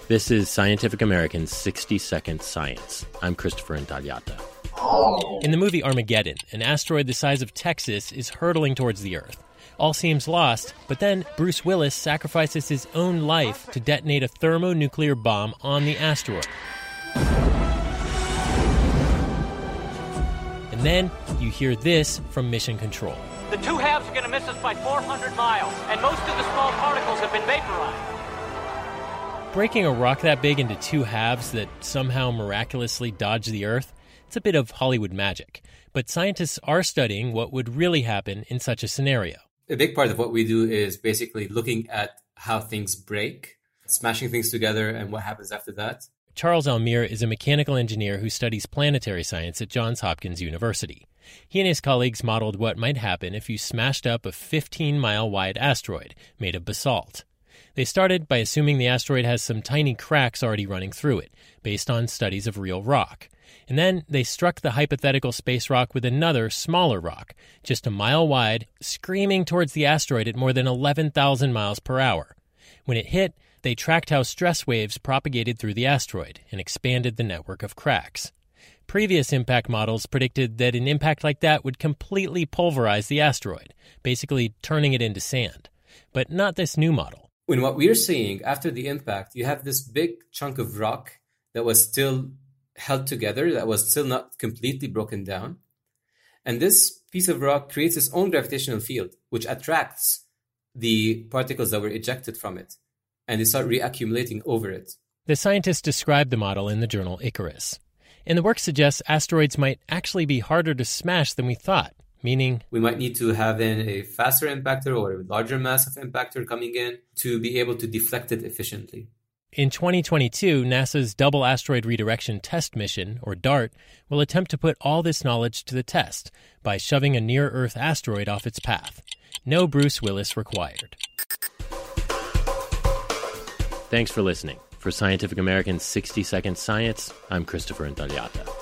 This is Scientific American's 60-Second Science. I'm Christopher Intagliata. In the movie Armageddon, an asteroid the size of Texas is hurtling towards the Earth. All seems lost, but then Bruce Willis sacrifices his own life to detonate a thermonuclear bomb on the asteroid. And then you hear this from Mission Control. The two halves are going to miss us by 400 miles, and most of the small particles have been vaporized. Breaking a rock that big into two halves that somehow miraculously dodge the Earth, it's a bit of Hollywood magic. But scientists are studying what would really happen in such a scenario. A big part of what we do is basically looking at how things break, smashing things together, and what happens after that. Charles Almere is a mechanical engineer who studies planetary science at Johns Hopkins University. He and his colleagues modeled what might happen if you smashed up a 15-mile-wide asteroid made of basalt. They started by assuming the asteroid has some tiny cracks already running through it, based on studies of real rock. And then they struck the hypothetical space rock with another, smaller rock, just a mile wide, screaming towards the asteroid at more than 11,000 miles per hour. When it hit, they tracked how stress waves propagated through the asteroid and expanded the network of cracks. Previous impact models predicted that an impact like that would completely pulverize the asteroid, basically turning it into sand. But not this new model. In what we're seeing, after the impact, you have this big chunk of rock that was still held together, that was still not completely broken down. And this piece of rock creates its own gravitational field, which attracts the particles that were ejected from it, and they start reaccumulating over it. The scientists described the model in the journal Icarus. And the work suggests asteroids might actually be harder to smash than we thought, meaning we might need to have in a faster impactor or a larger mass of impactor coming in to be able to deflect it efficiently. In 2022, NASA's Double Asteroid Redirection Test Mission, or DART, will attempt to put all this knowledge to the test by shoving a near-Earth asteroid off its path. No Bruce Willis required. Thanks for listening. For Scientific American's 60-Second Science, I'm Christopher Intagliata.